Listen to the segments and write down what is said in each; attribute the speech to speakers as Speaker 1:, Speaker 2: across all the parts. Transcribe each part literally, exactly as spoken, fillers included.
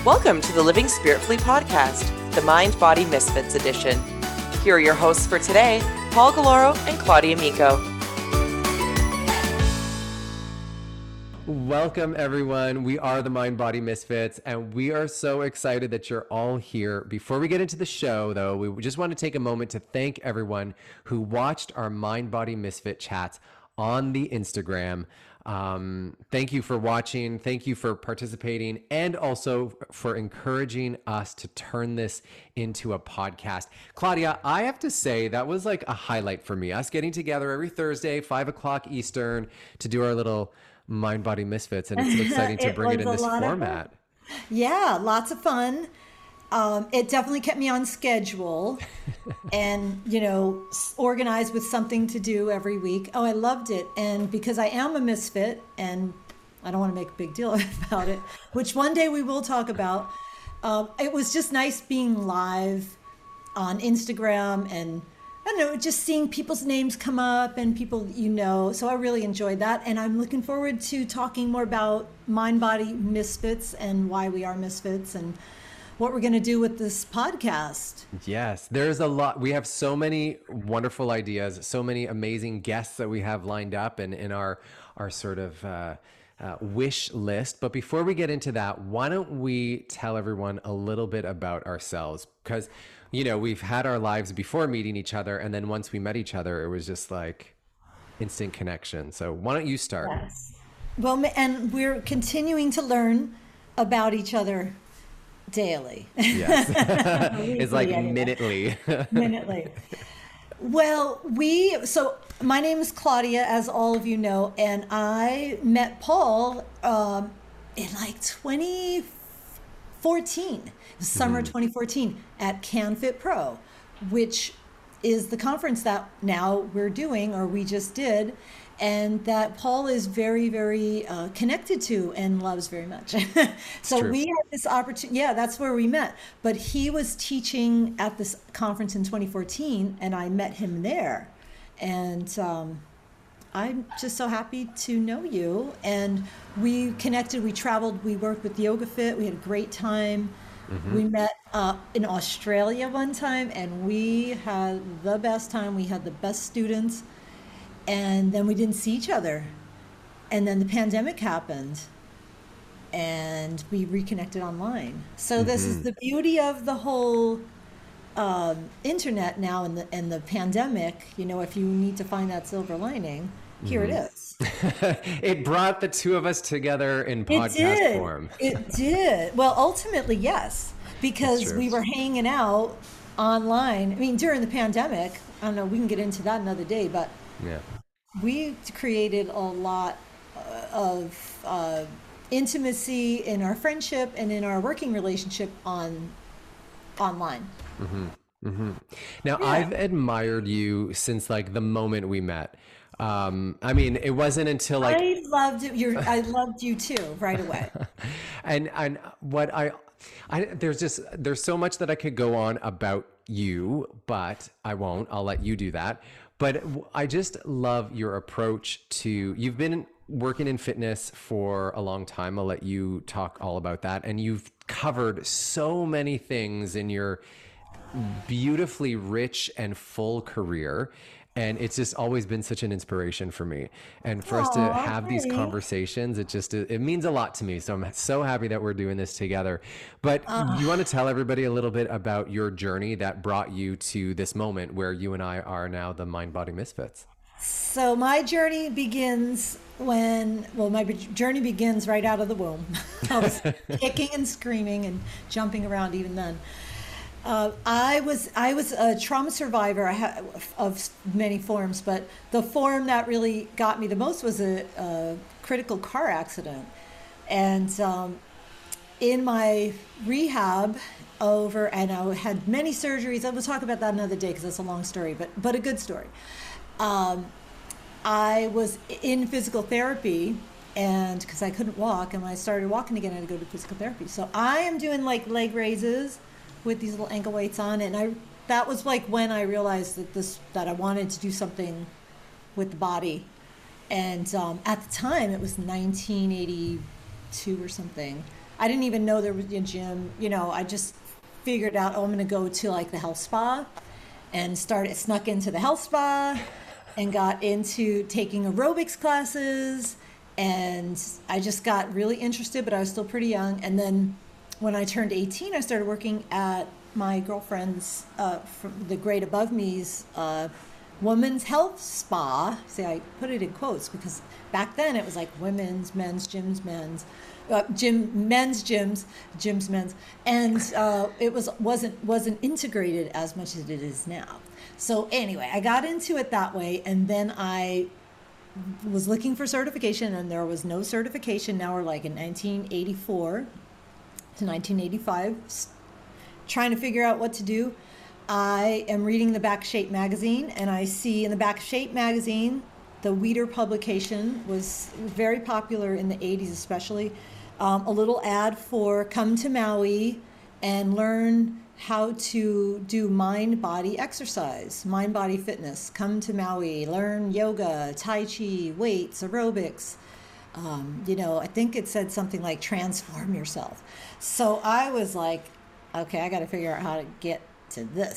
Speaker 1: Welcome to the Living Spiritfully podcast, the Mind Body Misfits edition. Here are your hosts for today, Paul Galoro and Claudia Miko.
Speaker 2: Welcome, everyone. We are the Mind Body Misfits, and we are so excited that you're all here. Before we get into the show, though, we just want to take a moment to thank everyone who watched our Mind Body Misfit chats on the Instagram. Um, thank you for watching. Thank you for participating, and also for encouraging us to turn this into a podcast. Claudia, I have to say that was like a highlight for me. Us getting together every Thursday, five o'clock Eastern, to do our little Mind Body Misfits, and it's so exciting to bring it in this format.
Speaker 3: Yeah, lots of fun. Um, it definitely kept me on schedule and, you know, organized with something to do every week. Oh, I loved it. And because I am a misfit, and I don't want to make a big deal about it, which one day we will talk about, um, it was just nice being live on Instagram and, I don't know, just seeing people's names come up and people you know. So I really enjoyed that. And I'm looking forward to talking more about Mind Body Misfits and why we are misfits and what we're going to do with this podcast.
Speaker 2: Yes, there's a lot. We have so many wonderful ideas, so many amazing guests that we have lined up and in our, our sort of uh, uh, wish list. But before we get into that, why don't we tell everyone a little bit about ourselves? Because, you know, we've had our lives before meeting each other. And then once we met each other, it was just like instant connection. So why don't you start?
Speaker 3: Yes. Well, and we're continuing to learn about each other daily.
Speaker 2: Yes. It's like minutely.
Speaker 3: Minutely. Well, we, so my name is Claudia, as all of you know, and I met Paul um, in like twenty fourteen, summer mm-hmm. twenty fourteen at CanFit Pro, which is the conference that now we're doing, or we just did, and that Paul is very, very uh, connected to and loves very much. So we had this opportunity. Yeah, that's where we met. But he was teaching at this conference in twenty fourteen, and I met him there. And um, I'm just so happy to know you. And we connected, we traveled, we worked with YogaFit. We had a great time. Mm-hmm. We met uh, in Australia one time, and we had the best time. We had the best students. And then we didn't see each other. And then the pandemic happened and we reconnected online. So mm-hmm. this is the beauty of the whole um, internet now and the, and the pandemic. You know, if you need to find that silver lining, here mm-hmm. it is.
Speaker 2: It brought the two of us together in podcast form.
Speaker 3: It did. Well, ultimately, yes, because we were hanging out online. I mean, during the pandemic, I don't know, we can get into that another day, but
Speaker 2: yeah.
Speaker 3: we created a lot of uh, intimacy in our friendship and in our working relationship on online.
Speaker 2: Mm-hmm. Mm-hmm. Now,
Speaker 3: Yeah.
Speaker 2: I've admired you since like the moment we met. Um, I mean, it wasn't until like
Speaker 3: I loved it. You're, I loved you too, right away.
Speaker 2: and and what I, I there's just there's so much that I could go on about you, but I won't. I'll let you do that. But I just love your approach to, you've been working in fitness for a long time. I'll let you talk all about that. And you've covered so many things in your beautifully rich and full career. And it's just always been such an inspiration for me. And for Aww, us to have these conversations, it just, it means a lot to me. So I'm so happy that we're doing this together. But uh, you want to tell everybody a little bit about your journey that brought you to this moment where you and I are now the Mind Body Misfits?
Speaker 3: So my journey begins when, well, my journey begins right out of the womb. I was kicking and screaming and jumping around even then. Uh, I was I was a trauma survivor I ha- of many forms, but the form that really got me the most was a, a critical car accident. And um, in my rehab over, and I had many surgeries. I will talk about that another day because that's a long story, but but a good story. Um, I was in physical therapy, and because I couldn't walk, and when I started walking again, I had to go to physical therapy. So I am doing like leg raises with these little ankle weights on, and I that was like when I realized that this that I wanted to do something with the body. And um, at the time, it was nineteen eighty-two or something. I didn't even know there was a gym. You know, I just figured out, oh, I'm going to go to like the health spa and started, snuck into the health spa and got into taking aerobics classes. And I just got really interested, but I was still pretty young. And then when I turned eighteen, I started working at my girlfriend's, uh, from the grade above me's, uh, women's health spa. See, I put it in quotes because back then it was like women's, men's, gyms, men's, uh, gym, men's gyms, gyms, men's, and uh, it was wasn't wasn't integrated as much as it is now. So anyway, I got into it that way, and then I was looking for certification, and there was no certification. Now we're like in nineteen eighty-four to nineteen eighty-five, trying to figure out what to do. I am reading the Back Shape magazine, and I see in the Back Shape magazine, the Weider publication was very popular in the eighties especially, um, a little ad for come to Maui and learn how to do mind-body exercise, mind-body fitness. Come to Maui, learn yoga, Tai Chi, weights, aerobics. Um, you know, I think it said something like transform yourself. So I was like, okay, I got to figure out how to get to this.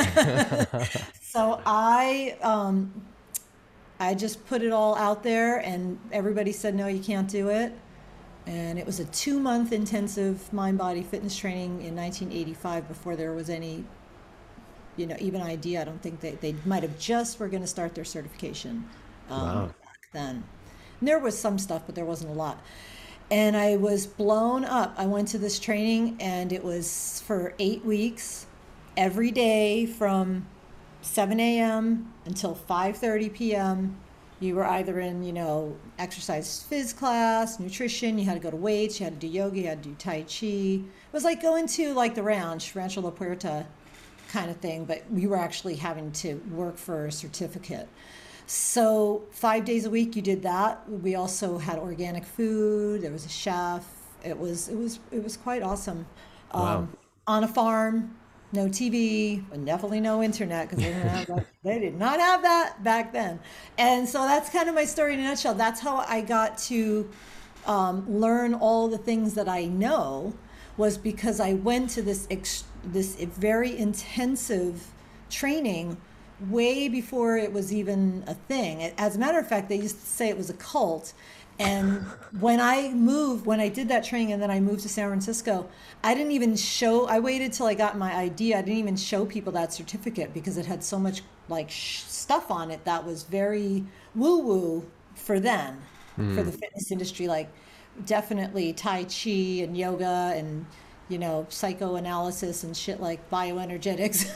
Speaker 3: So I, um, I just put it all out there, and everybody said, no, you can't do it. And it was a two month intensive mind body fitness training in nineteen eighty-five before there was any, you know, even idea. I don't think they, they might have just were going to start their certification um,
Speaker 2: Wow.
Speaker 3: back then. And there was some stuff, but there wasn't a lot. And I was blown up. I went to this training, and it was for eight weeks, every day from seven a.m. until five thirty p.m. You were either in, you know, exercise phys class, nutrition, you had to go to weights, you had to do yoga, you had to do Tai Chi. It was like going to like the Ranch, Rancho La Puerta kind of thing, but we were actually having to work for a certificate. So five days a week you did that. We also had organic food, there was a chef. It was it was it was quite awesome. Um,
Speaker 2: Wow.
Speaker 3: On a farm, no T V, and definitely no internet because they didn't have that. They did not have that back then. And so that's kind of my story in a nutshell. That's how I got to um, learn all the things that I know, was because I went to this ex- this very intensive training way before it was even a thing. As a matter of fact, they used to say it was a cult. And when I moved, when I did that training and then I moved to San Francisco, I didn't even show, I waited till I got my I D. I didn't even show people that certificate because it had so much like sh- stuff on it that was very woo-woo for them, mm. for the fitness industry, like definitely Tai Chi and yoga and, you know, psychoanalysis and shit like bioenergetics.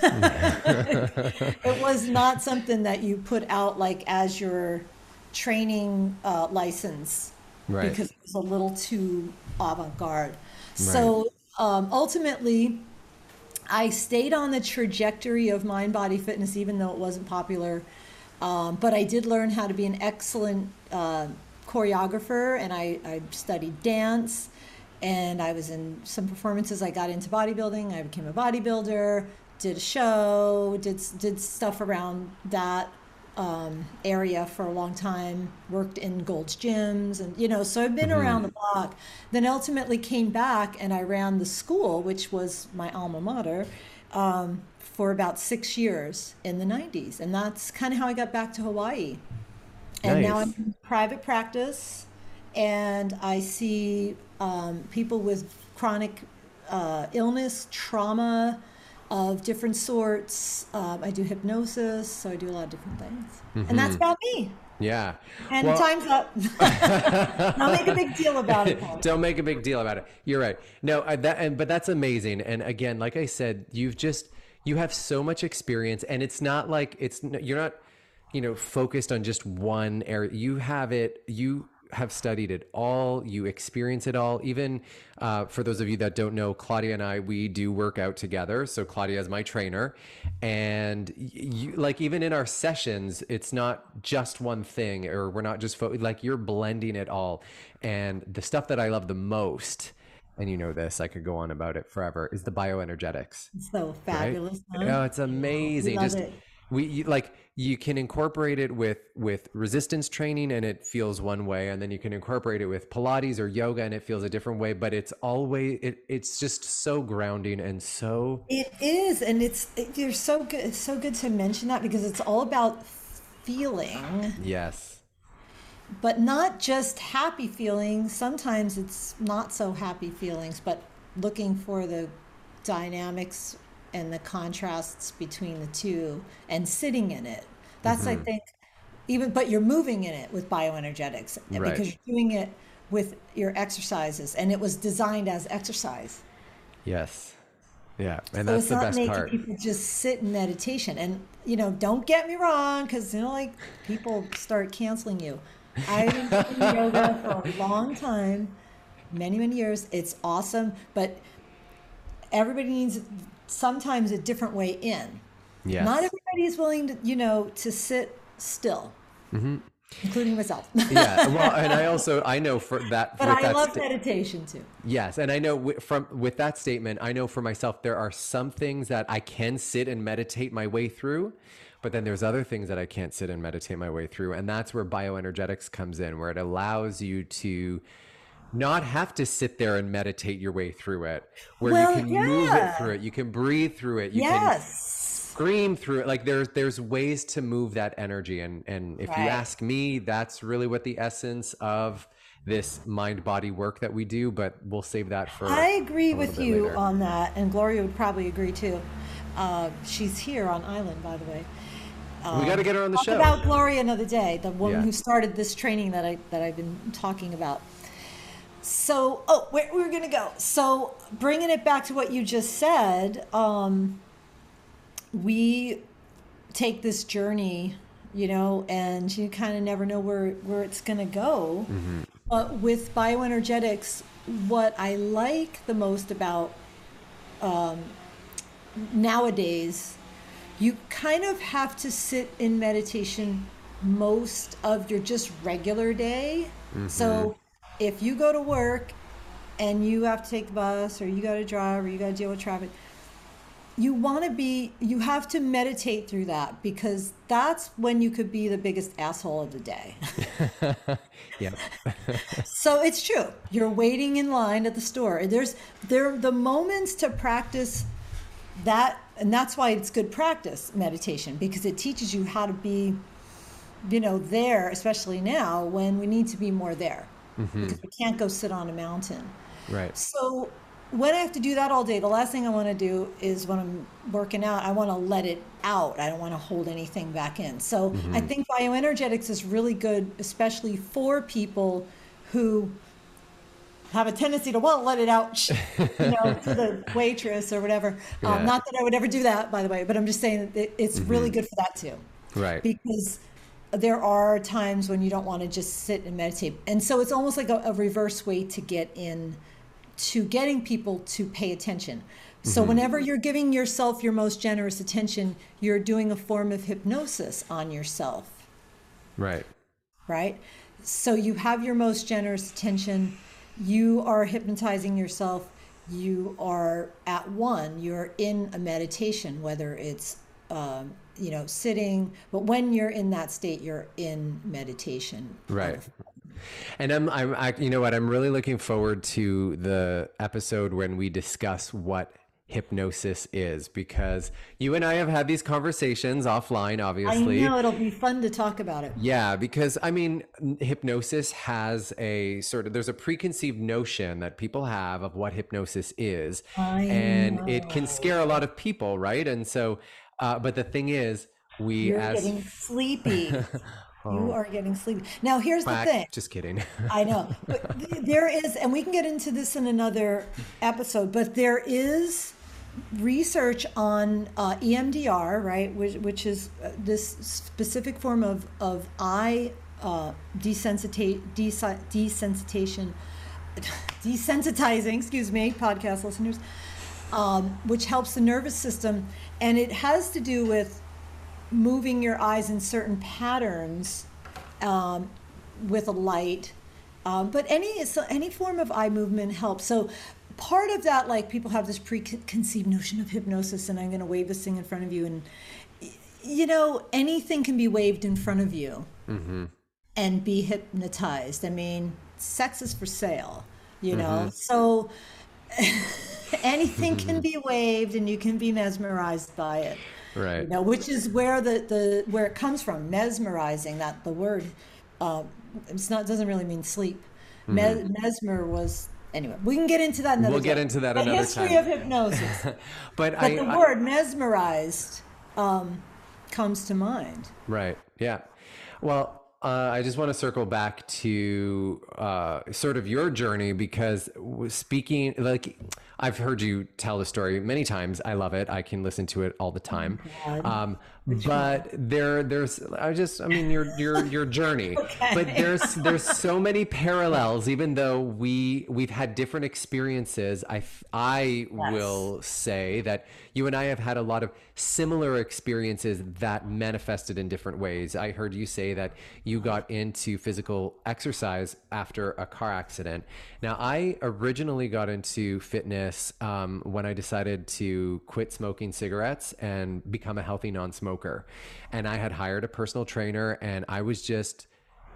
Speaker 3: It was not something that you put out like as your training uh, license,
Speaker 2: Right.
Speaker 3: because it was a little too avant-garde. So um, ultimately, I stayed on the trajectory of mind-body fitness, even though it wasn't popular. Um, but I did learn how to be an excellent uh, choreographer, and I, I studied dance, and I was in some performances. I got into bodybuilding. I became a bodybuilder, did a show, did did stuff around that um, area for a long time, worked in Gold's Gyms, and, you know, so I've been mm-hmm. around the block. Then ultimately came back and I ran the school, which was my alma mater, um, for about six years in the nineties. And that's kind of how I got back to Hawaii. And
Speaker 2: Nice.
Speaker 3: now I'm in private practice, and I see um, people with chronic uh, illness, trauma, of different sorts. Um, I do hypnosis, so I do a lot of different things. Mm-hmm. And that's about me.
Speaker 2: Yeah.
Speaker 3: And
Speaker 2: Well-
Speaker 3: time's up. Don't make a big deal about it, Paul.
Speaker 2: Don't make a big deal about it. You're right. No, I, that, and, but that's amazing. And again, like I said, you've just, you have so much experience, and it's not like it's, you're not, you know, focused on just one area. You have it, you have studied it all, you experience it all. Even uh, for those of you that don't know, Claudia and I, we do work out together. So Claudia is my trainer, and you, like, even in our sessions, it's not just one thing, or we're not just fo- like you're blending it all. And the stuff that I love the most, and you know this, I could go on about it forever, is the bioenergetics.
Speaker 3: So fabulous.
Speaker 2: Right?
Speaker 3: Huh?
Speaker 2: Oh, it's amazing.
Speaker 3: We love
Speaker 2: Just
Speaker 3: it.
Speaker 2: we you- like you can incorporate it with with resistance training and it feels one way, and then you can incorporate it with Pilates or yoga and it feels a different way, but it's always it it's just so grounding and so
Speaker 3: It is, and it's it, you're so good. It's so good to mention that because it's all about feeling,
Speaker 2: yes.
Speaker 3: but not just happy feelings. Sometimes it's not so happy feelings, but looking for the dynamics and the contrasts between the two and sitting in it. That's, I think, even, but you're moving in it with bioenergetics and
Speaker 2: Right.
Speaker 3: because you're doing it with your exercises, and it was designed as exercise.
Speaker 2: Yes. Yeah. And
Speaker 3: So
Speaker 2: that's
Speaker 3: it's
Speaker 2: the
Speaker 3: not
Speaker 2: best
Speaker 3: making
Speaker 2: part.
Speaker 3: people just sit in meditation. And, you know, don't get me wrong, because, you know, like people start canceling you. I've been doing yoga for a long time, many, many years. It's awesome, but everybody needs sometimes a different way in.
Speaker 2: Yes.
Speaker 3: Not everybody is willing to, you know, to sit still, including myself.
Speaker 2: Yeah. Well, and I also I know for that
Speaker 3: But
Speaker 2: with
Speaker 3: I
Speaker 2: that
Speaker 3: love
Speaker 2: sta-
Speaker 3: meditation too.
Speaker 2: yes, and I know wi- from with that statement, I know for myself there are some things that I can sit and meditate my way through, but then there's other things that I can't sit and meditate my way through, and that's where bioenergetics comes in, where it allows you to not have to sit there and meditate your way through it, where
Speaker 3: Well,
Speaker 2: you can move it
Speaker 3: yeah.
Speaker 2: through it, you can breathe through it, you can
Speaker 3: Yes.
Speaker 2: scream through it. Like there's there's ways to move that energy, and and if you
Speaker 3: Right.
Speaker 2: ask me, that's really what the essence of this mind body work that we do, but we'll save that for
Speaker 3: I agree
Speaker 2: a little
Speaker 3: with
Speaker 2: bit
Speaker 3: you
Speaker 2: later.
Speaker 3: on that, and Gloria would probably agree too. Uh, she's here on Island, by the way.
Speaker 2: We got to get her on the
Speaker 3: Talk
Speaker 2: show.
Speaker 3: about Gloria another day, the woman
Speaker 2: Yeah.
Speaker 3: who started this training that I that I've been talking about. So, oh, where we're gonna go. So, bringing it back to what you just said, um, we take this journey, you know, and you kind of never know where where it's gonna go.
Speaker 2: Mm-hmm.
Speaker 3: But with bioenergetics, what I like the most about um, nowadays, you kind of have to sit in meditation most of your just regular day. So if you go to work and you have to take the bus, or you got to drive, or you got to deal with traffic, you want to be, you have to meditate through that, because that's when you could be the biggest asshole of the day.
Speaker 2: Yeah.
Speaker 3: So it's true. You're waiting in line at the store. There's there the moments to practice that, and that's why it's good practice, meditation, because it teaches you how to be, you know, there, especially now when we need to be more there, because we can't go sit on a mountain.
Speaker 2: Right.
Speaker 3: So when I have to do that all day, the last thing I want to do is when I'm working out, I want to let it out. I don't want to hold anything back in. So I think bioenergetics is really good, especially for people who have a tendency to want to let it out, you know, to the waitress or whatever.
Speaker 2: Yeah.
Speaker 3: Um, not that I would ever do that, by the way, but I'm just saying that it- it's really good for that too.
Speaker 2: Right.
Speaker 3: Because there are times when you don't want to just sit and meditate. And so it's almost like a, a reverse way to get in to getting people to pay attention. So whenever you're giving yourself your most generous attention, you're doing a form of hypnosis on yourself,
Speaker 2: Right.
Speaker 3: right? So you have your most generous attention, you are hypnotizing yourself, you are at one, you're in a meditation, whether it's um, you know, sitting, but when you're in that state, you're in meditation.
Speaker 2: Right. And I'm, I'm, I, you know what? I'm really looking forward to the episode when we discuss what hypnosis is, because you and I have had these conversations offline,
Speaker 3: I
Speaker 2: obviously.
Speaker 3: know it'll be fun to talk about it.
Speaker 2: Yeah, because I mean, n- hypnosis has a sort of, there's a preconceived notion that people have of what hypnosis is.
Speaker 3: I
Speaker 2: and it can scare a lot of people, right? And so, uh, but the thing is, we
Speaker 3: You're
Speaker 2: as
Speaker 3: getting sleepy. You are getting sleepy. Now, here's the thing.
Speaker 2: just kidding.
Speaker 3: I know. But th- there is, and we can get into this in another episode, but there is research on uh, E M D R, right, which, which is uh, this specific form of, of eye uh, desensita- desi- desensitization, desensitizing, excuse me, podcast listeners, um, which helps the nervous system. And it has to do with moving your eyes in certain patterns um, with a light. Um, but any so any form of eye movement helps. So part of that, like people have this preconceived notion of hypnosis, and I'm going to wave this thing in front of you, and you know, anything can be waved in front of you
Speaker 2: Mm-hmm.
Speaker 3: and be hypnotized. I mean, sex is for sale, you know?
Speaker 2: Mm-hmm.
Speaker 3: So anything can be waved and you can be mesmerized by it.
Speaker 2: Right.
Speaker 3: You know, which is where the, the where it comes from, mesmerizing, that the word uh, it's not doesn't really mean sleep. Me- mesmer was anyway, we can get into that another
Speaker 2: We'll
Speaker 3: day.
Speaker 2: get into that
Speaker 3: The
Speaker 2: another
Speaker 3: history
Speaker 2: time.
Speaker 3: of hypnosis.
Speaker 2: But
Speaker 3: But
Speaker 2: I,
Speaker 3: the
Speaker 2: I
Speaker 3: word mesmerized um, comes to mind.
Speaker 2: right. Yeah. Well, uh, I just want to circle back to uh, sort of your journey because w- speaking, like, I've heard you tell the story many times. I love it. I can listen to it all the time.
Speaker 3: God.
Speaker 2: Um, but there, there's, I just, I mean, your, your, your journey, but there's, there's so many parallels, even though we, we've had different experiences. I, f- I
Speaker 3: Yes.
Speaker 2: will say that you and I have had a lot of similar experiences that manifested in different ways. I heard you say that you got into physical exercise after a car accident. Now, I originally got into fitness um, when I decided to quit smoking cigarettes and become a healthy non-smoker. And I had hired a personal trainer, and I was just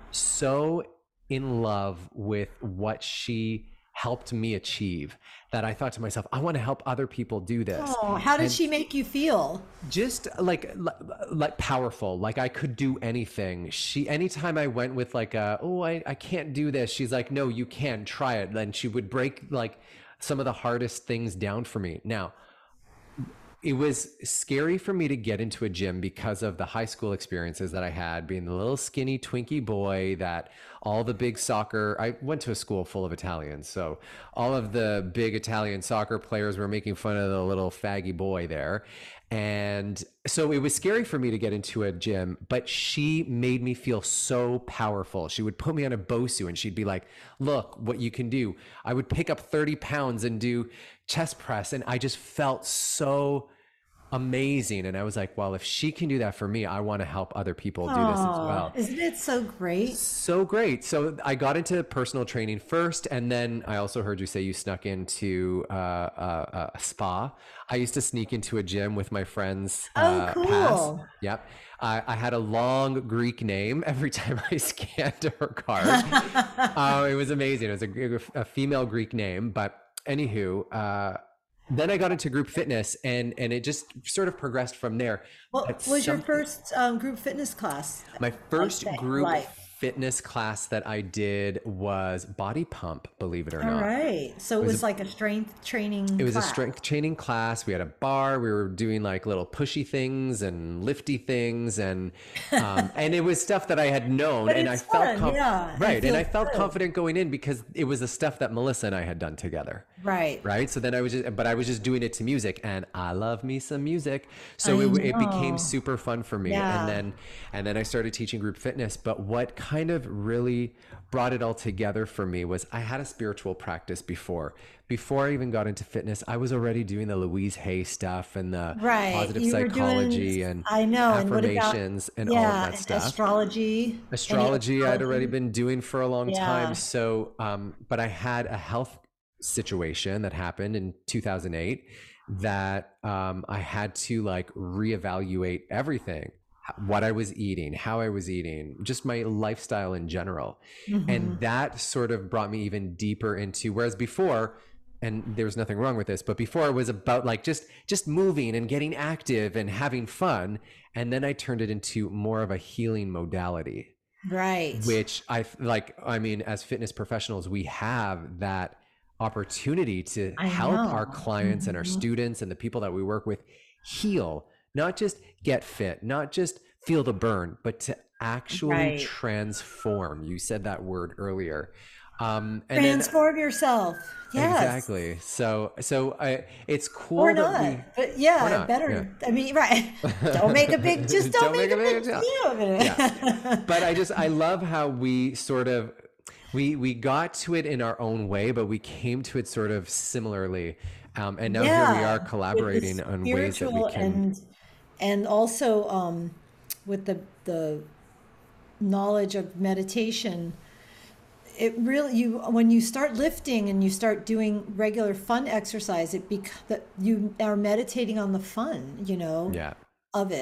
Speaker 2: so in love with what she helped me achieve that I thought to myself, I want to help other people do this.
Speaker 3: Oh, how did
Speaker 2: And
Speaker 3: she make you feel?
Speaker 2: just like li- like powerful, like I could do anything. She anytime I went with like a, oh, I, I can't do this, she's like, no, you can, try it. Then she would break like some of the hardest things down for me. Now, it was scary for me to get into a gym because of the high school experiences that I had, being the little skinny Twinkie boy that all the big soccer, I went to a school full of Italians. So all of the big Italian soccer players were making fun of the little faggy boy there. And so it was scary for me to get into a gym, but she made me feel so powerful. She would put me on a BOSU and she'd be like, look what you can do. I would pick up thirty pounds and do chest press. And I just felt so amazing. And I was like, well, if she can do that for me, I want to help other people do this as well.
Speaker 3: Aw, isn't it so great?
Speaker 2: So great. So I got into personal training first, and then I also heard you say you snuck into uh, uh, a spa. I used to sneak into a gym with my friends.
Speaker 3: Oh,
Speaker 2: uh,
Speaker 3: cool.
Speaker 2: pass. Yep. I, I had a long Greek name every time I scanned her card. uh, it was amazing. It was a, a female Greek name, but anywho, uh, then I got into group fitness, and and it just sort of progressed from there.
Speaker 3: What
Speaker 2: But
Speaker 3: was your
Speaker 2: some-
Speaker 3: first um, group fitness class?
Speaker 2: my first
Speaker 3: Okay,
Speaker 2: group
Speaker 3: right.
Speaker 2: fitness class that I did was body pump, believe it or
Speaker 3: All
Speaker 2: not.
Speaker 3: right. So it was, like a strength training
Speaker 2: It was
Speaker 3: class.
Speaker 2: a strength training class. We had a bar. We were doing like little pushy things and lifty things, and um, and it was stuff that I had known,
Speaker 3: But
Speaker 2: and I
Speaker 3: it's
Speaker 2: felt
Speaker 3: fun, yeah. It
Speaker 2: right, and I
Speaker 3: feels
Speaker 2: felt
Speaker 3: good.
Speaker 2: confident going in because it was the stuff that Melissa and I had done together.
Speaker 3: Right.
Speaker 2: Right. So then I was just, but I was just doing it to music, and I love me some music. So
Speaker 3: I
Speaker 2: it, it became
Speaker 3: know.
Speaker 2: super fun for me.
Speaker 3: Yeah.
Speaker 2: And then, and then I started teaching group fitness. But what kind of really brought it all together for me was I had a spiritual practice before. Before I even got into fitness, I was already doing the Louise Hay stuff and the
Speaker 3: Right.
Speaker 2: positive
Speaker 3: You were
Speaker 2: psychology
Speaker 3: doing,
Speaker 2: and
Speaker 3: I know. And what about,
Speaker 2: affirmations and, all
Speaker 3: yeah,
Speaker 2: of that
Speaker 3: and
Speaker 2: stuff.
Speaker 3: astrology. Any
Speaker 2: Astrology I'd already
Speaker 3: astrology?
Speaker 2: been doing for a long
Speaker 3: Yeah.
Speaker 2: time. So, um, but I had a health situation that happened in two thousand eight that um, I had to like reevaluate everything, what I was eating, how I was eating, just my lifestyle in general.
Speaker 3: Mhm.
Speaker 2: And that sort of brought me even deeper into, whereas before, and there's nothing wrong with this, but before it was about like just just moving and getting active and having fun. And then I turned it into more of a healing modality,
Speaker 3: Right.
Speaker 2: which I f- like, I mean, as fitness professionals, we have that opportunity to
Speaker 3: I
Speaker 2: help our
Speaker 3: know.
Speaker 2: clients and our
Speaker 3: Mhm.
Speaker 2: students and the people that we work with heal, not just get fit, not just feel the burn, but to actually
Speaker 3: Right.
Speaker 2: transform. You said that word earlier. Um, and then
Speaker 3: Transform yourself. Yes.
Speaker 2: exactly. So, so I, it's cool
Speaker 3: Or
Speaker 2: that
Speaker 3: not.
Speaker 2: we,
Speaker 3: But yeah,
Speaker 2: Or not,
Speaker 3: better. I mean, right. Don't make a big, just don't, make, a big
Speaker 2: deal.
Speaker 3: deal of it.
Speaker 2: Yeah. But I just, I love how we sort of, we, we got to it in our own way, but we came to it sort of similarly. Um, and now here we
Speaker 3: Yeah,
Speaker 2: are
Speaker 3: with the
Speaker 2: collaborating on ways that we
Speaker 3: spiritual
Speaker 2: can.
Speaker 3: and and also um, with the the knowledge of meditation. It really you when you start lifting and you start doing regular fun exercise, it bec- that you are meditating on the fun, you know,
Speaker 2: Yeah.
Speaker 3: of it.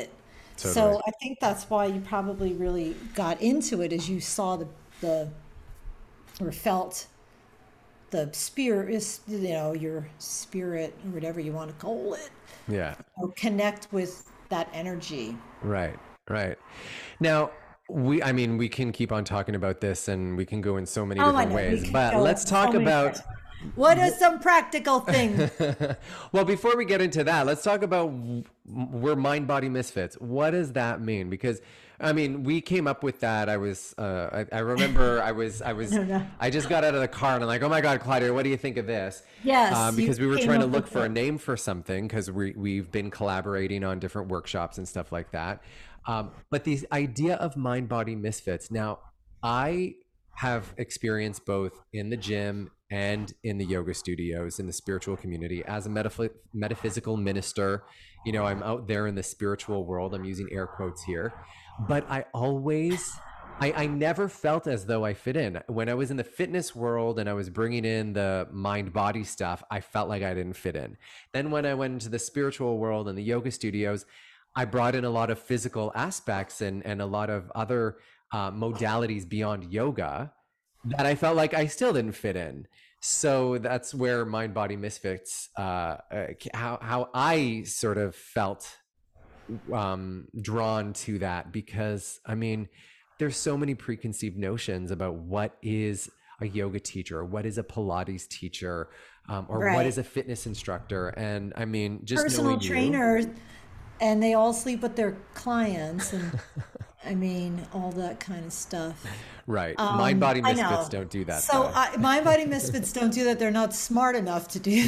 Speaker 2: Totally.
Speaker 3: So I think that's why you probably really got into it, as you saw the the or felt the spirit is, you know, your spirit or whatever you want to call it,
Speaker 2: Yeah.
Speaker 3: or connect with that energy.
Speaker 2: Right. Right. Now, we, I mean, we can keep on talking about this and we can go in so many
Speaker 3: Oh, I
Speaker 2: different
Speaker 3: know. We
Speaker 2: ways,
Speaker 3: could
Speaker 2: but
Speaker 3: go
Speaker 2: let's
Speaker 3: so
Speaker 2: talk
Speaker 3: many
Speaker 2: about,
Speaker 3: ways. What are some practical things?
Speaker 2: well, before we get into that, let's talk about w- we're mind body misfits. What does that mean? Because I mean, we came up with that. I was, uh, I, I remember I was, I was,
Speaker 3: No, no.
Speaker 2: I just got out of the car and I'm like, oh my God, Claudia, what do you think of this?
Speaker 3: Yes,
Speaker 2: Um,
Speaker 3: you
Speaker 2: because we were
Speaker 3: came
Speaker 2: trying to
Speaker 3: up
Speaker 2: look
Speaker 3: with
Speaker 2: for a
Speaker 3: it.
Speaker 2: name for something because we, we've been collaborating on different workshops and stuff like that. Um, but the idea of mind body misfits. Now, I have experienced both in the gym and in the yoga studios in the spiritual community as a metaph- metaphysical minister. You know, I'm out there in the spiritual world. I'm using air quotes here, but I always, I, I never felt as though I fit in. When I was in the fitness world and I was bringing in the mind body stuff, I felt like I didn't fit in. Then when I went into the spiritual world and the yoga studios, I brought in a lot of physical aspects and, and a lot of other uh, modalities beyond yoga that I felt like I still didn't fit in. So that's where Mind Body Misfits, uh, uh, how, how I sort of felt um, drawn to that, because I mean, there's so many preconceived notions about what is a yoga teacher, or what is a Pilates teacher, um, or what
Speaker 3: Right.
Speaker 2: is a fitness instructor. And I mean, just
Speaker 3: Personal
Speaker 2: knowing you,
Speaker 3: trainers, and they all sleep with their clients, and I mean, all that kind of stuff.
Speaker 2: right? Mind Body
Speaker 3: Um, I
Speaker 2: Misfits
Speaker 3: know.
Speaker 2: don't do that.
Speaker 3: So
Speaker 2: though.
Speaker 3: I, Mind Body Misfits don't do that. They're not smart enough to do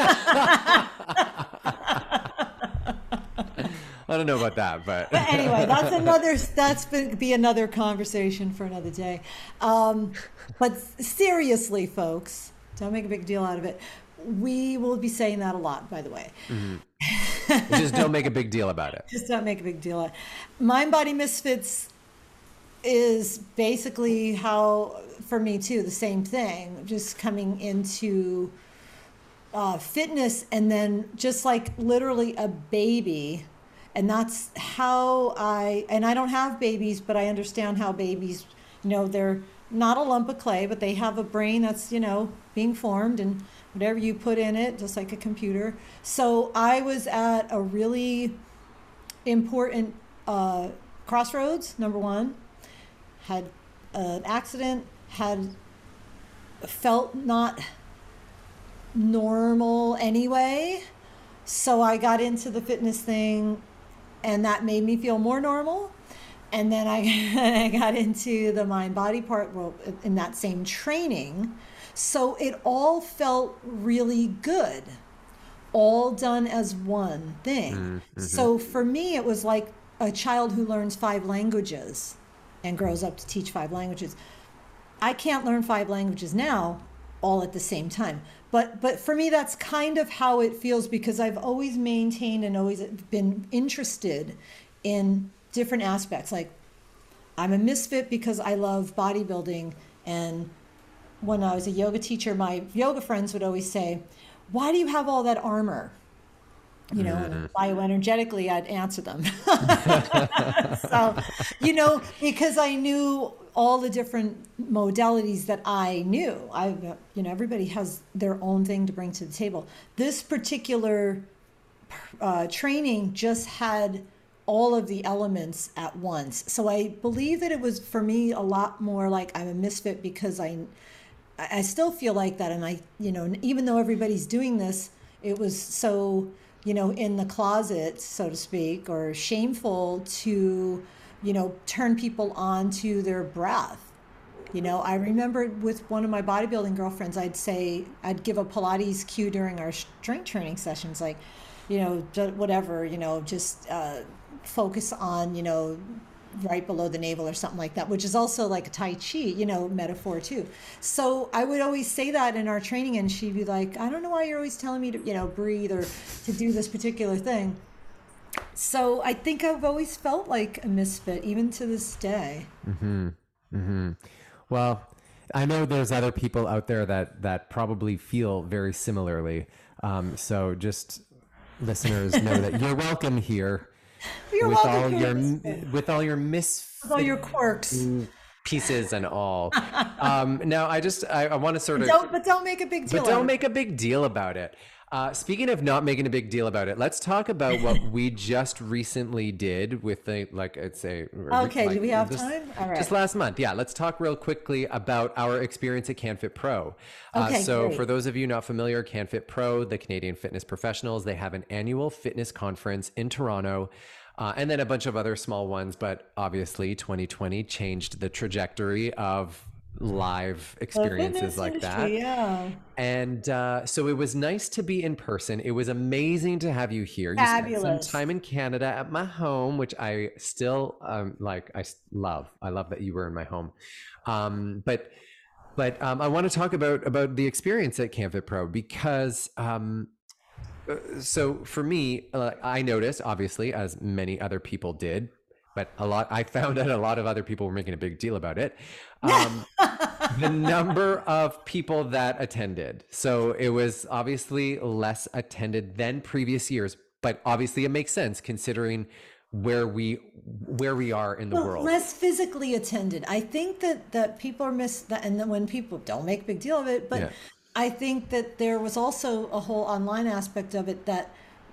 Speaker 2: I don't know about that, but
Speaker 3: But anyway, that's another. That's be be another conversation for another day. Um, but seriously, folks, don't make a big deal out of it. We will be saying that a lot, by the way.
Speaker 2: just don't make a big deal about it.
Speaker 3: Just don't make a big deal out. Mind Body Misfits is basically how, for me too, the same thing. Just coming into uh, fitness, and then just like literally a baby. And that's how I, and I don't have babies, but I understand how babies, you know, they're not a lump of clay, but they have a brain that's, you know, being formed, and whatever you put in it, just like a computer. So I was at a really important uh, crossroads, number one, had an accident, had felt not normal anyway. So I got into the fitness thing, and that made me feel more normal. And then I, I got into the mind body part, well, in that same training. So it all felt really good, all done as one thing.
Speaker 2: Mm-hmm.
Speaker 3: So for me, it was like a child who learns five languages and grows up to teach five languages. I can't learn five languages now all at the same time. But but for me, that's kind of how it feels, because I've always maintained and always been interested in different aspects. Like, I'm a misfit because I love bodybuilding. And when I was a yoga teacher, my yoga friends would always say, why do you have all that armor? You know, and bioenergetically, I'd answer them. So, you know, because I knew all the different modalities that I knew. I, you know, everybody has their own thing to bring to the table. This particular uh, training just had all of the elements at once. So I believe that it was, for me, a lot more like I'm a misfit, because I, I still feel like that. And I, you know, even though everybody's doing this, it was so, you know, in the closet, so to speak, or shameful to, you know, turn people on to their breath. You know, I remember with one of my bodybuilding girlfriends, I'd say, I'd give a Pilates cue during our strength training sessions, like, you know, ju- whatever, you know, just uh, focus on, you know, right below the navel or something like that, which is also like a Tai Chi, you know, metaphor too. So I would always say that in our training, and she'd be like, I don't know why you're always telling me to, you know, breathe or to do this particular thing. So I think I've always felt like a misfit, even to this day.
Speaker 2: Mm-hmm. Mm-hmm. Well, I know there's other people out there that, that probably feel very similarly. Um, so just listeners know that you're welcome here.
Speaker 3: You're
Speaker 2: with
Speaker 3: welcome.
Speaker 2: all
Speaker 3: for
Speaker 2: your
Speaker 3: listening.
Speaker 2: with all your misfit
Speaker 3: With all your quirks.
Speaker 2: pieces and all. Um, now, I just I, I want to sort of
Speaker 3: Don't, but don't make a big deal.
Speaker 2: But
Speaker 3: out
Speaker 2: don't
Speaker 3: of
Speaker 2: make a big deal about it. Uh, speaking of not making a big deal about it, let's talk about what we just recently did with the, like, I'd say.
Speaker 3: Okay,
Speaker 2: like,
Speaker 3: do we have
Speaker 2: this-
Speaker 3: time? All right.
Speaker 2: Just last month. Yeah, let's talk real quickly about our experience at CanFit Pro. Uh,
Speaker 3: Okay,
Speaker 2: so
Speaker 3: great.
Speaker 2: for those of you not familiar, CanFit Pro, the Canadian fitness professionals, they have an annual fitness conference in Toronto. Uh, and then a bunch of other small ones, but obviously twenty twenty changed the trajectory of live
Speaker 3: The
Speaker 2: experiences
Speaker 3: fitness
Speaker 2: like
Speaker 3: industry,
Speaker 2: that.
Speaker 3: Yeah.
Speaker 2: And uh, so it was nice to be in person. It was amazing to have you here. You spent
Speaker 3: Fabulous.
Speaker 2: some time in Canada at my home, which I still um, like. I s- love. I love that you were in my home. Um, but but um, I want to talk about about the experience at CanFit Pro because. Um, uh, so for me, uh, I noticed, obviously, as many other people did, but a lot. I found out a lot of other people were making a big deal about it. Um, the number of people that attended. So it was obviously less attended than previous years, but obviously it makes sense considering where we where we are in the
Speaker 3: Well,
Speaker 2: world.
Speaker 3: less physically attended. I think that that people are miss that, and then when people don't make a big deal of it, but
Speaker 2: Yeah.
Speaker 3: I think that there was also a whole online aspect of it that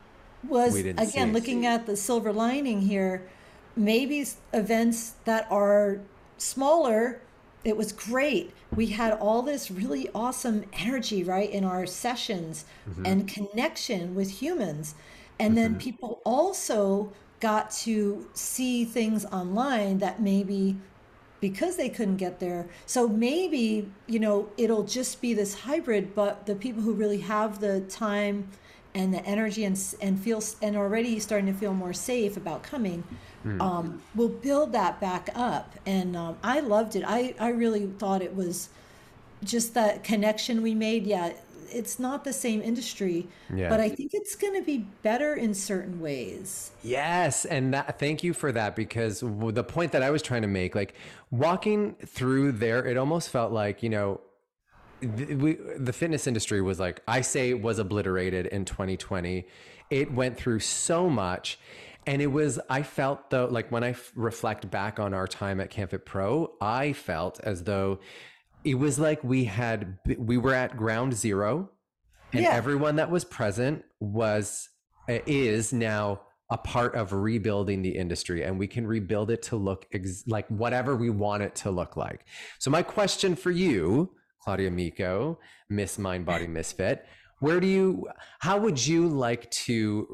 Speaker 3: was,
Speaker 2: We didn't
Speaker 3: again,
Speaker 2: see.
Speaker 3: looking at the silver lining here. Maybe s- events that are smaller, it was great. We had all this really awesome energy, right, in our sessions and connection with humans. And then people also got to see things online that maybe because they couldn't get there. So maybe, you know, it'll just be this hybrid, but the people who really have the time and the energy and s- and feel s- and already starting to feel more safe about coming, um, will build that back up. And um, I loved it. I, I really thought it was just that connection we made. Yeah, it's not the same industry,
Speaker 2: Yeah.
Speaker 3: but I think it's going to be better in certain ways.
Speaker 2: Yes, and that, thank you for that because w- the point that I was trying to make, like walking through there, it almost felt like, you know, th- we, the fitness industry was like, I say was obliterated in twenty twenty. It went through so much. And it was, I felt though, like when I f- reflect back on our time at CanFit Pro, I felt as though it was like we had, b- we were at ground zero and
Speaker 3: Yeah.
Speaker 2: everyone that was present was, uh, is now a part of rebuilding the industry, and we can rebuild it to look ex- like whatever we want it to look like. So my question for you, Claudia Miko, Miss Mind Body Misfit, where do you, how would you like to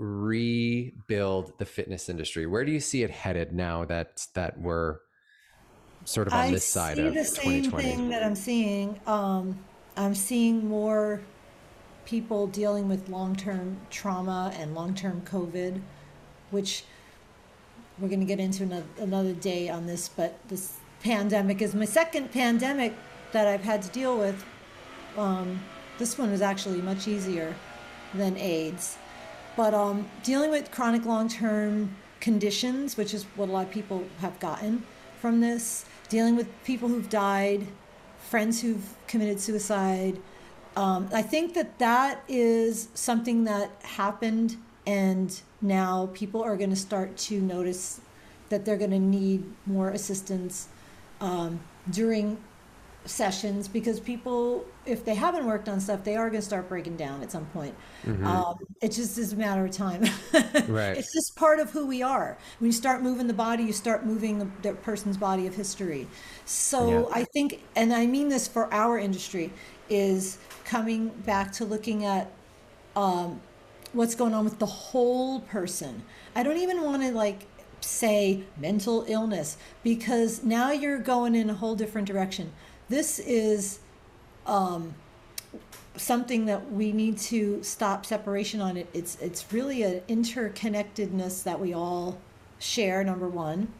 Speaker 2: rebuild the fitness industry? Where do you see it headed now that that we're sort of on
Speaker 3: I
Speaker 2: this side
Speaker 3: see
Speaker 2: of
Speaker 3: the same
Speaker 2: twenty twenty?
Speaker 3: thing that I'm seeing. Um, I'm seeing more people dealing with long-term trauma and long-term COVID, which we're going to get into another, another day on this, but this pandemic is my second pandemic that I've had to deal with. Um, this one was actually much easier than AIDS. But um, dealing with chronic long-term conditions, which is what a lot of people have gotten from this, dealing with people who've died, friends who've committed suicide. Um, I think that that is something that happened, and now people are going to start to notice that they're going to need more assistance um, during sessions, because people, if they haven't worked on stuff, they are going to start breaking down at some point. Um, it just is a matter of time.
Speaker 2: Right.
Speaker 3: It's just part of who we are. When you start moving the body, you start moving the, the person's body of history. So
Speaker 2: Yeah.
Speaker 3: I think, and I mean this for our industry, is coming back to looking at um, what's going on with the whole person. I don't even want to like say mental illness, because now you're going in a whole different direction. This is um, something that we need to stop separation on. It. It's it's really an interconnectedness that we all share. Number one,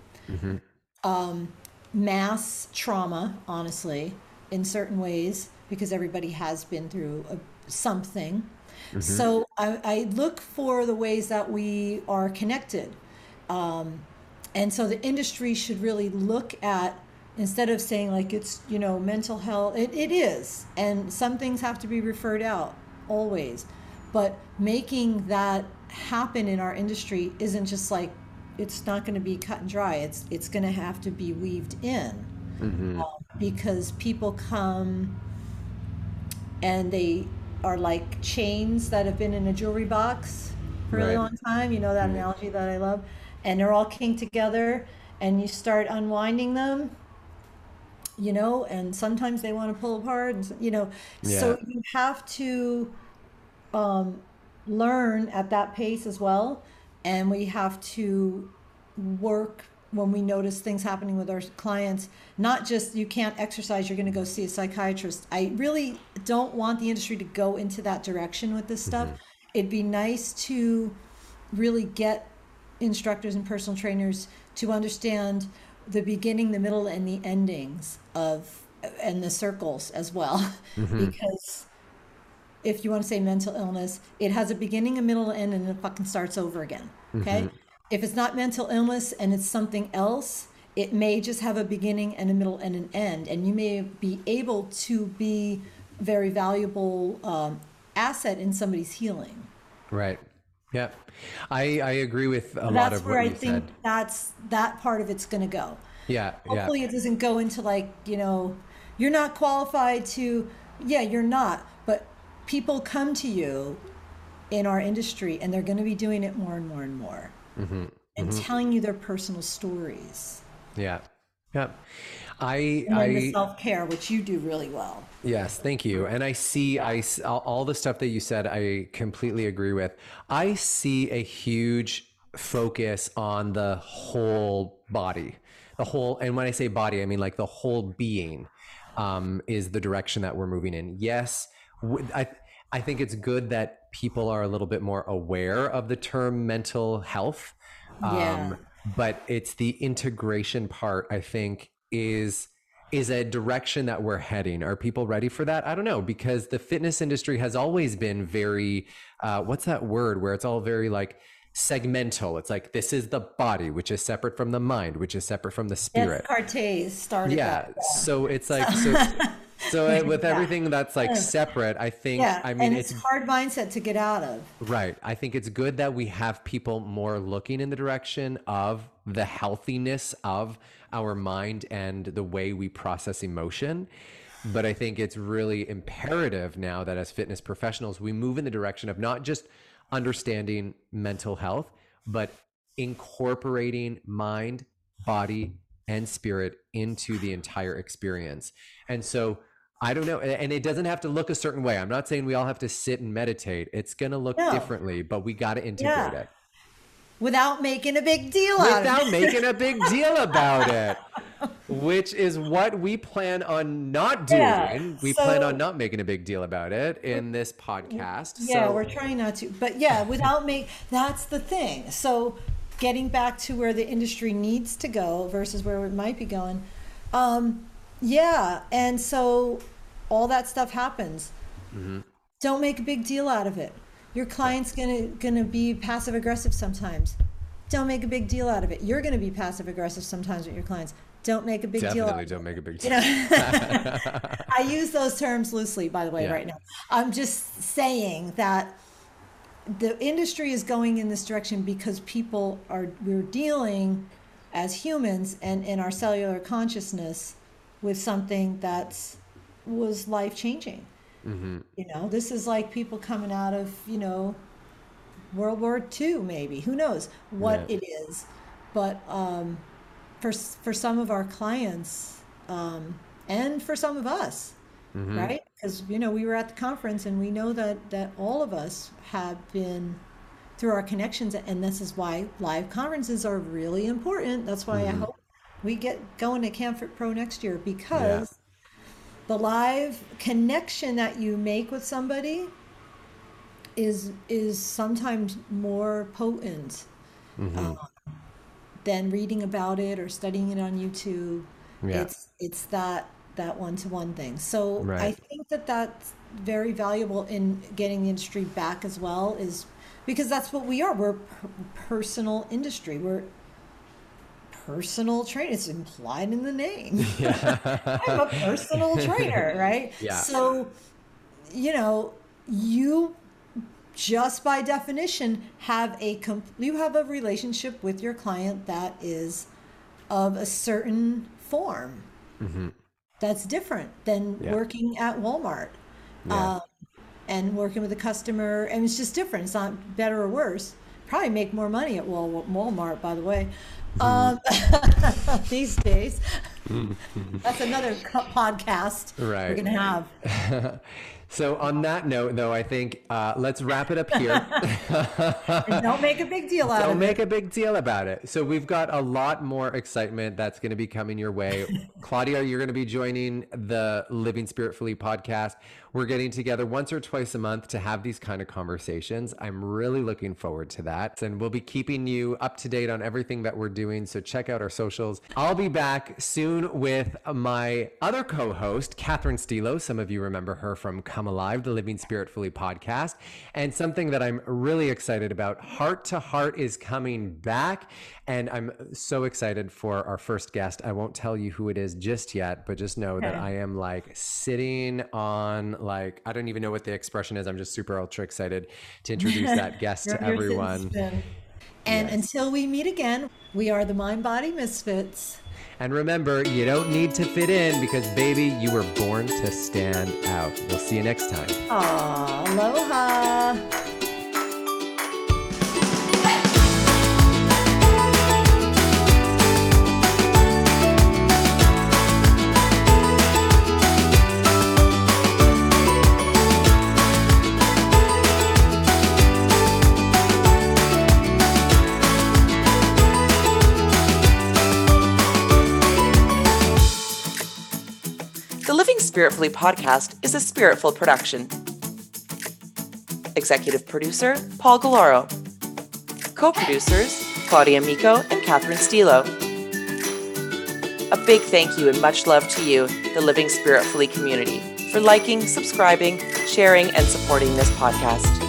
Speaker 3: um, mass trauma, honestly, in certain ways, because everybody has been through a, something. So I, I look for the ways that we are connected. Um, and so the industry should really look at, instead of saying like it's, you know, mental health, it, it is. And some things have to be referred out always. But making that happen in our industry isn't just like it's not going to be cut and dry. It's it's going to have to be weaved in,
Speaker 2: Mm-hmm.
Speaker 3: uh, because people come and they are like chains that have been in a jewelry box for a really
Speaker 2: Right.
Speaker 3: long time. You know that analogy that I love, and they're all kinked together, and you start unwinding them, you know, and sometimes they want to pull apart, and, s- you know,
Speaker 2: Yeah.
Speaker 3: so you have to um, learn at that pace as well. And we have to work when we notice things happening with our clients, not just you can't exercise, you're going to go see a psychiatrist. I really don't want the industry to go into that direction with this stuff. It'd be nice to really get instructors and personal trainers to understand the beginning, the middle, and the endings of, and the circles as well. Because if you want to say mental illness, it has a beginning, a middle, and end, and it fucking starts over again. Okay? If it's not mental illness and it's something else, it may just have a beginning and a middle and an end. And you may be able to be a very valuable um, asset in somebody's healing.
Speaker 2: Right. Yeah. I I agree with a lot
Speaker 3: That's
Speaker 2: of
Speaker 3: where
Speaker 2: what
Speaker 3: I
Speaker 2: you
Speaker 3: think
Speaker 2: said.
Speaker 3: that's that part of it's going to go.
Speaker 2: Yeah. Yeah.
Speaker 3: Hopefully it doesn't go into like, you know, you're not qualified to, yeah, you're not, but people come to you in our industry and they're going to be doing it more and more and more, and telling you their personal stories.
Speaker 2: Yeah. Yeah. I
Speaker 3: And then the
Speaker 2: I
Speaker 3: self-care, which you do really well.
Speaker 2: Yes, thank you. And I see, I s- all all the stuff that you said, I completely agree with. I see a huge focus on the whole body, the whole, and when I say body, I mean like the whole being, um, is the direction that we're moving in. Yes, w- I I think it's good that people are a little bit more aware of the term mental health,
Speaker 3: Yeah.
Speaker 2: um, but it's the integration part, I think, is is a direction that we're heading. Are people ready for that? I don't know, because the fitness industry has always been very, uh, what's that word where it's all very like segmental. It's like, this is the body, which is separate from the mind, which is separate from the spirit.
Speaker 3: Descartes started
Speaker 2: Yeah.
Speaker 3: that.
Speaker 2: So it's like, so, so uh, with
Speaker 3: Yeah.
Speaker 2: everything that's like separate, I think,
Speaker 3: Yeah.
Speaker 2: I mean,
Speaker 3: And
Speaker 2: it's
Speaker 3: it's hard mindset to get out of.
Speaker 2: right. I think it's good that we have people more looking in the direction of the healthiness of our mind and the way we process emotion. But I think it's really imperative now that as fitness professionals, we move in the direction of not just understanding mental health, but incorporating mind, body, and spirit into the entire experience. And so I don't know. And it doesn't have to look a certain way. I'm not saying we all have to sit and meditate. It's going to look
Speaker 3: No.
Speaker 2: differently, but we got to integrate
Speaker 3: Yeah.
Speaker 2: it
Speaker 3: Without making a big deal out of
Speaker 2: without
Speaker 3: it.
Speaker 2: making a big deal about it, which is what we plan on not doing.
Speaker 3: Yeah,
Speaker 2: We
Speaker 3: so-
Speaker 2: plan on not making a big deal about it in this podcast.
Speaker 3: Yeah,
Speaker 2: so,
Speaker 3: we're trying not to. But yeah, without make that's the thing. So getting back to where the industry needs to go versus where it might be going. Um, yeah, and so all that stuff happens. Don't make a big deal out of it. Your client's gonna gonna be passive aggressive sometimes. Don't make a big deal out of it. You're gonna be passive aggressive sometimes with your clients. Don't make a big deal out
Speaker 2: definitely
Speaker 3: of it.
Speaker 2: don't make a big deal.
Speaker 3: You know, I use those terms loosely, by the way,
Speaker 2: Yeah.
Speaker 3: right now. I'm just saying that the industry is going in this direction because people are, we're dealing as humans and in our cellular consciousness with something that's was life changing. You know, this is like people coming out of, you know, World War Two, maybe. Who knows what
Speaker 2: Yeah.
Speaker 3: it is? But um, for for some of our clients, um, and for some of us, right? Because you know we were at the conference, and we know that that all of us have been through our connections, and this is why live conferences are really important. That's why I hope we get going at Camfit Pro next year, because the live connection that you make with somebody is is sometimes more potent um, than reading about it or studying it on YouTube.
Speaker 2: Yeah.
Speaker 3: It's it's that that one-to-one thing. So I
Speaker 2: Right.
Speaker 3: think that that's very valuable in getting the industry back as well, is because that's what we are. We're per- personal industry. We're personal trainer. It's implied in the name. I'm a personal trainer, right?
Speaker 2: Yeah.
Speaker 3: So, you know, you just by definition, have a com- you have a relationship with your client that is of a certain form. Mm-hmm. That's different than yeah. working at Walmart yeah. um, and working with a customer. And it's just different. It's not better or worse. Probably make more money at Wal- Walmart, by the way, mm-hmm. um, these days. That's another podcast
Speaker 2: right.
Speaker 3: we're going to have.
Speaker 2: So on that note, though, I think uh, let's wrap it up here.
Speaker 3: And don't make a big deal out
Speaker 2: don't
Speaker 3: of it.
Speaker 2: Don't make a big deal about it. So we've got a lot more excitement that's going to be coming your way. Claudia, you're going to be joining the Living Spiritfully podcast. We're getting together once or twice a month to have these kind of conversations. I'm really looking forward to that. And we'll be keeping you up to date on everything that we're doing. So check out our socials. I'll be back soon with my other co-host, Catherine Stilo. Some of you remember her from Come Alive, the Living Spiritfully podcast. And something that I'm really excited about, Heart to Heart is coming back. And I'm so excited for our first guest. I won't tell you who it is just yet, but just know okay. that I am like sitting on like, I don't even know what the expression is. I'm just super ultra excited to introduce that guest to everyone.
Speaker 3: And
Speaker 2: yes.
Speaker 3: until we meet again, we are the Mind Body Misfits.
Speaker 2: And remember, you don't need to fit in because, baby, you were born to stand out. We'll see you next time.
Speaker 3: Aww, aloha.
Speaker 1: The Living Spiritfully podcast is a Spiritful production. Executive producer, Paul Galoro. Co-producers, Claudia Miko and Catherine Stilo. A big thank you and much love to you, the Living Spiritfully community, for liking, subscribing, sharing, and supporting this podcast.